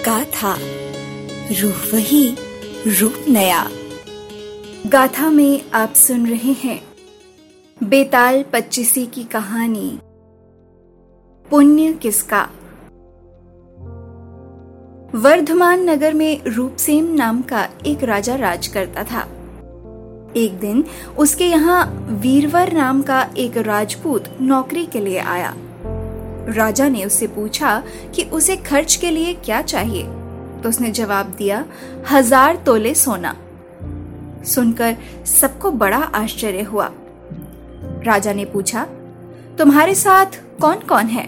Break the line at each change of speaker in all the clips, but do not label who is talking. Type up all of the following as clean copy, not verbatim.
गाथा, रूह वही, रूप नया। गाथा में आप सुन रहे हैं बेताल पच्चीसी की कहानी पुण्य किसका। वर्धमान नगर में रूपसेन नाम का एक राजा राज करता था। एक दिन उसके यहाँ वीरवर नाम का एक राजपूत नौकरी के लिए आया। राजा ने उससे पूछा कि उसे खर्च के लिए क्या चाहिए, तो उसने जवाब दिया 1000 तोले सोना। सुनकर सबको बड़ा आश्चर्य हुआ। राजा ने पूछा, तुम्हारे साथ कौन कौन है?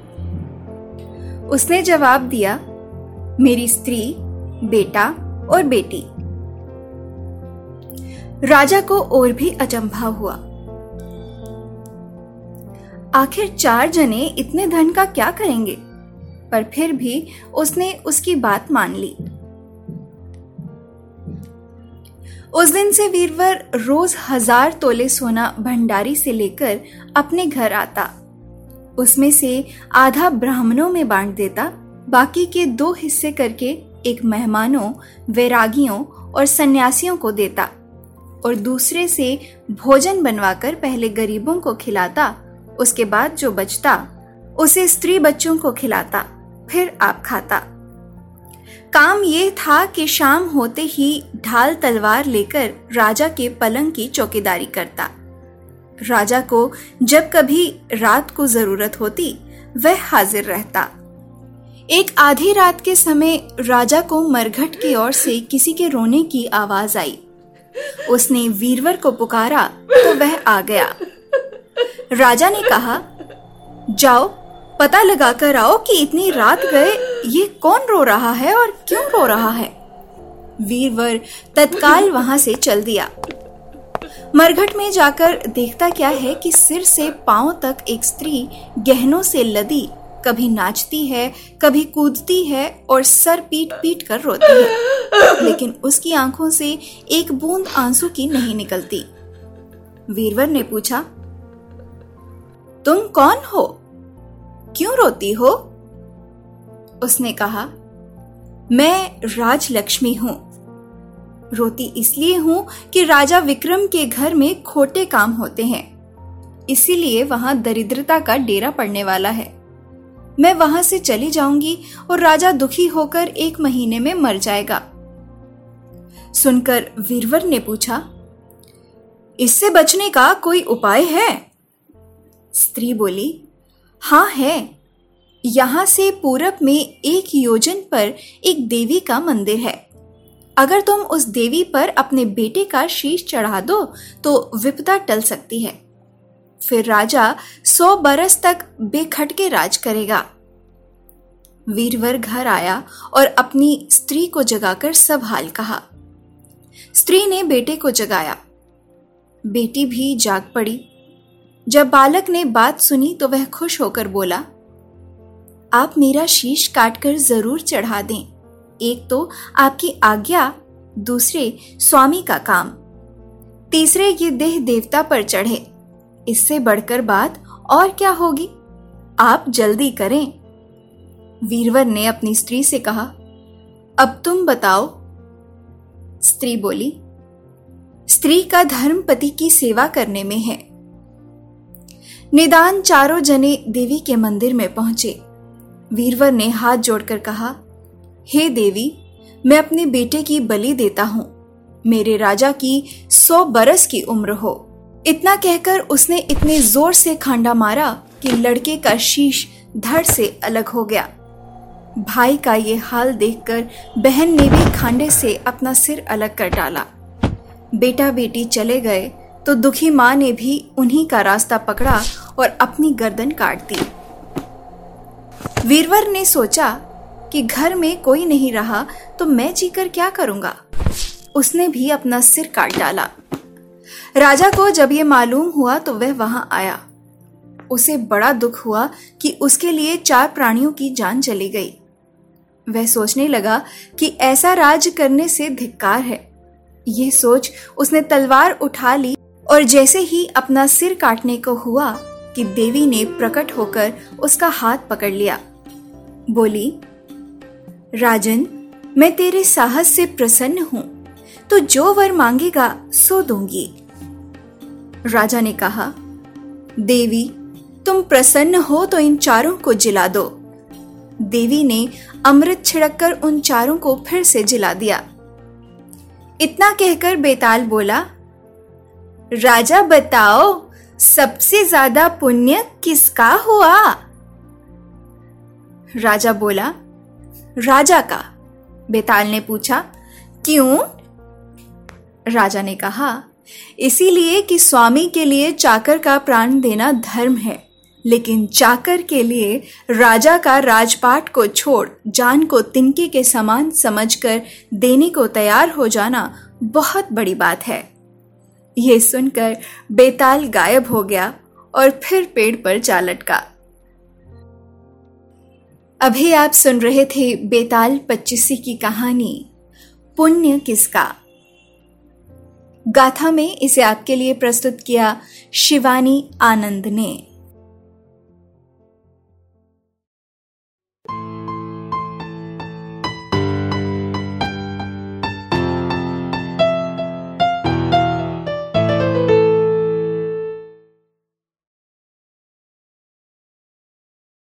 उसने जवाब दिया, मेरी स्त्री, बेटा और बेटी। राजा को और भी अचंभा हुआ। आखिर 4 जने इतने धन का क्या करेंगे? पर फिर भी उसने उसकी बात मान ली। उस दिन से वीरवर रोज 1000 तोले सोना भंडारी से लेकर अपने घर आता। उसमें से आधा ब्राह्मणों में बांट देता, बाकी के 2 हिस्से करके एक मेहमानों, वैरागियों और सन्यासियों को देता और दूसरे से भोजन बनवाकर पहले गरीबों को खिलाता। उसके बाद जो बचता उसे स्त्री बच्चों को खिलाता, फिर आप खाता। काम ये था कि शाम होते ही ढाल तलवार लेकर राजा के पलंग की चौकीदारी करता। राजा को जब कभी रात को जरूरत होती वह हाजिर रहता। एक आधी रात के समय राजा को मरघट की ओर से किसी के रोने की आवाज आई। उसने वीरवर को पुकारा तो वह आ गया। राजा ने कहा, जाओ पता लगाकर आओ कि इतनी रात गए ये कौन रो रहा है और क्यों रो रहा है। वीरवर तत्काल वहां से चल दिया। मरघट में जाकर देखता क्या है कि सिर से पांव तक एक स्त्री गहनों से लदी कभी नाचती है, कभी कूदती है और सर पीट पीट कर रोती है, लेकिन उसकी आंखों से एक बूंद आंसू की नहीं निकलती। वीरवर ने पूछा, तुम कौन हो? क्यों रोती हो? उसने कहा, मैं राजलक्ष्मी हूं। रोती इसलिए हूं कि राजा विक्रम के घर में खोटे काम होते हैं, इसीलिए वहां दरिद्रता का डेरा पड़ने वाला है। मैं वहां से चली जाऊंगी और राजा दुखी होकर 1 महीने में मर जाएगा। सुनकर वीरवर ने पूछा, इससे बचने का कोई उपाय है? स्त्री बोली, हाँ है। यहां से पूरब में 1 योजन पर एक देवी का मंदिर है। अगर तुम उस देवी पर अपने बेटे का शीश चढ़ा दो तो विपदा टल सकती है। फिर राजा 100 बरस तक बेखटके राज करेगा। वीरवर घर आया और अपनी स्त्री को जगाकर सब हाल कहा। स्त्री ने बेटे को जगाया। बेटी भी जाग पड़ी। जब बालक ने बात सुनी तो वह खुश होकर बोला, आप मेरा शीश काटकर जरूर चढ़ा दें। एक तो आपकी आज्ञा, दूसरे स्वामी का काम, तीसरे ये देह देवता पर चढ़े। इससे बढ़कर बात और क्या होगी? आप जल्दी करें। वीरवर ने अपनी स्त्री से कहा, अब तुम बताओ। स्त्री बोली, स्त्री का धर्म पति की सेवा करने में है। निदान 4 जने देवी के मंदिर में पहुंचे। वीरवर ने हाथ जोड़कर कहा, हे देवी, मैं अपने बेटे की बलि देता हूं। मेरे राजा की 100 बरस की उम्र हो। इतना कहकर उसने इतने जोर से खांडा मारा कि लड़के का शीश धड़ से अलग हो गया। भाई का ये हाल देखकर बहन ने भी खांडे से अपना सिर अलग कर डाला। बेटा बेटी चले गए तो दुखी मां ने भी उन्हीं का रास्ता पकड़ा और अपनी गर्दन काट दी। वीरवर ने सोचा कि घर में कोई नहीं रहा तो मैं जीकर क्या करूंगा। उसने भी अपना सिर काट डाला। राजा को जब ये मालूम हुआ तो वह वहां आया। उसे बड़ा दुख हुआ कि उसके लिए 4 प्राणियों की जान चली गई। वह सोचने लगा कि ऐसा राज करने से धिक्कार है। यह सोच उसने तलवार उठा ली और जैसे ही अपना सिर काटने को हुआ कि देवी ने प्रकट होकर उसका हाथ पकड़ लिया। बोली, राजन, मैं तेरे साहस से प्रसन्न हूं, तो जो वर मांगेगा सो दूंगी। राजा ने कहा, देवी, तुम प्रसन्न हो तो इन चारों को जिला दो। देवी ने अमृत छिड़ककर उन चारों को फिर से जिला दिया। इतना कहकर बेताल बोला, राजा बताओ, सबसे ज्यादा पुण्य किसका हुआ? राजा बोला, राजा का। बेताल ने पूछा, क्यों? राजा ने कहा, इसीलिए कि स्वामी के लिए चाकर का प्राण देना धर्म है, लेकिन चाकर के लिए राजा का राजपाट को छोड़ जान को तिनके के समान समझकर देने को तैयार हो जाना बहुत बड़ी बात है। यह सुनकर बेताल गायब हो गया और फिर पेड़ पर जा लटका। अभी आप सुन रहे थे बेताल पच्चीसी की कहानी पुण्य किसका। गाथा में इसे आपके लिए प्रस्तुत किया शिवानी आनंद ने।